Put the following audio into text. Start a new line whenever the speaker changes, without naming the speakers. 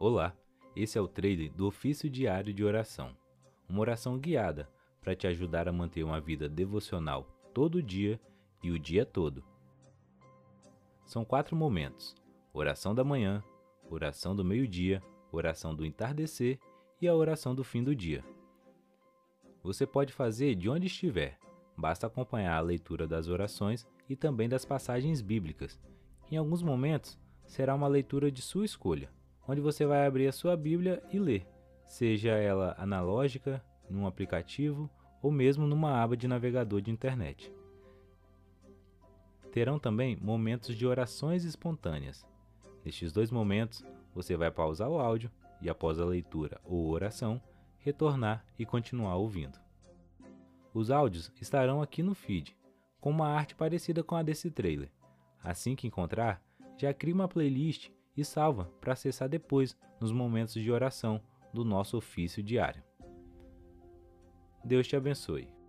Olá, esse é o trailer do Ofício Diário de Oração, uma oração guiada para te ajudar a manter uma vida devocional todo dia e o dia todo. São 4 momentos: oração da manhã, oração do meio-dia, oração do entardecer e a oração do fim do dia. Você pode fazer de onde estiver, basta acompanhar a leitura das orações e também das passagens bíblicas. Em alguns momentos, será uma leitura de sua escolha, onde você vai abrir a sua Bíblia e ler, seja ela analógica, num aplicativo ou mesmo numa aba de navegador de internet. Terão também momentos de orações espontâneas. Nestes 2 momentos, você vai pausar o áudio e, após a leitura ou oração, retornar e continuar ouvindo. Os áudios estarão aqui no feed, com uma arte parecida com a desse trailer. Assim que encontrar, já crie uma playlist e salva para acessar depois nos momentos de oração do nosso ofício diário. Deus te abençoe.